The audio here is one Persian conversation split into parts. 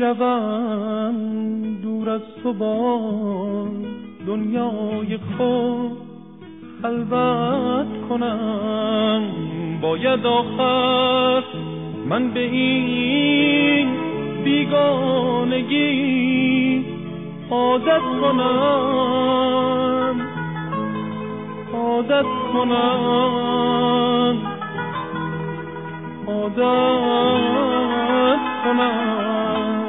میروم دور از تو با دنیای خود خلوت کنم. باید آخر من به این بیگانگی عادت کنم، عادت کنم، عادت کنم.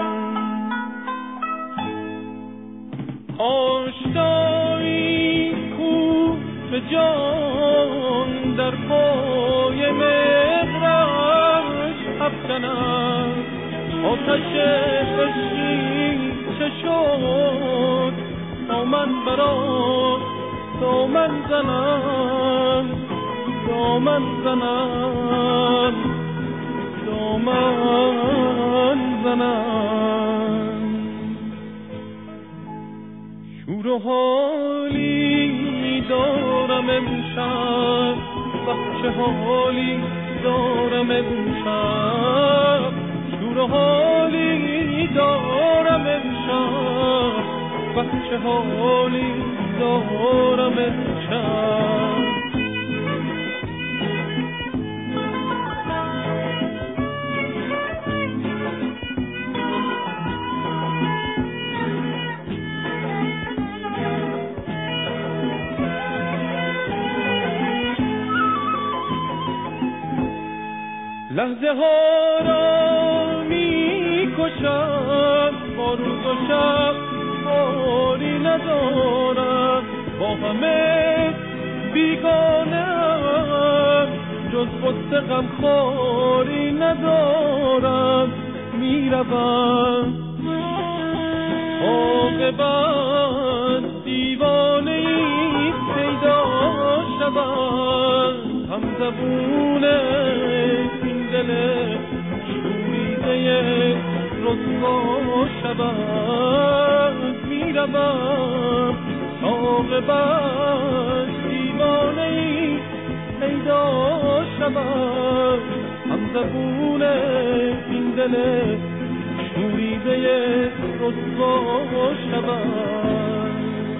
آشنایی کو به جان در پای مهرش افکنم. آتش عشقی چه شد تا من برات دامن زنم، دامن زنم، دامن زنم. شور و حالی دارم امشب، چه حالی دارم امشب. شور و حالی دارم امشب، چه حالی دارم امشب. لحظه ها را می کشم، با روز و شب کاری ندارم. با همه بیگانه‌ام، جز قصه غمخواری ندارم. میروم عاقبت دیوانه‌ای پیدا شود. همزبون این دل شوریده رسوا شود. میروم عاقبت دیوانه‌ای پیدا شود. همزبون این دل شوریده رسوا شود.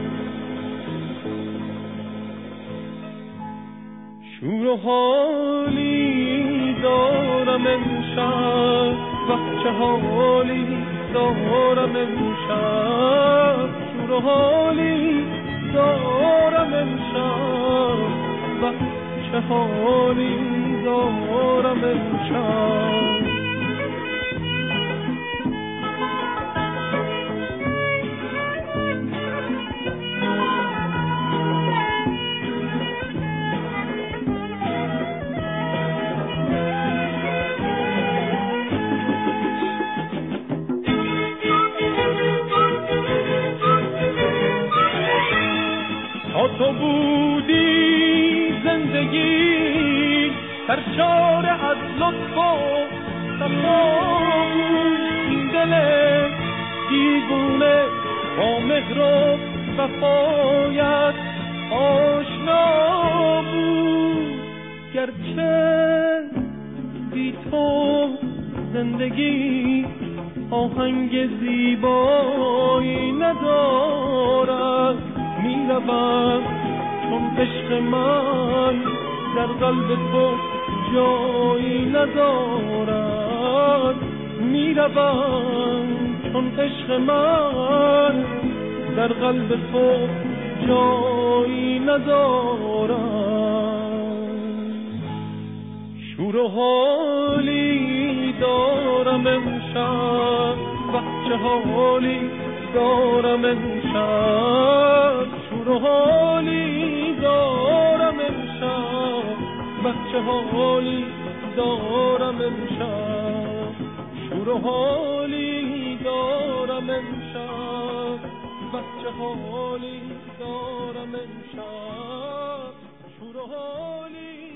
شور و حالی دارم امشب، چه حالی دارم امشب. شور و حالی دارم امشب، چه حالی دارم امشب. تو بودی زندگی سرشار از لطف و صفا بود. این دل دیوونه با مهر و وفایت آشنا بود. گرچه بی تو زندگی آهنگ زیبایی ندارد. میروم چون عشق من در قلب تو جایی ندارد. میروم چون عشق من در قلب تو جایی ندارد. شور و حالی دارم امشب، چه حالی دارم امشب. شور و حالی دارم امشب، چه حالی دارم امشب. شور و حالی دارم امشب، چه حالی دارم امشب. شور و حالی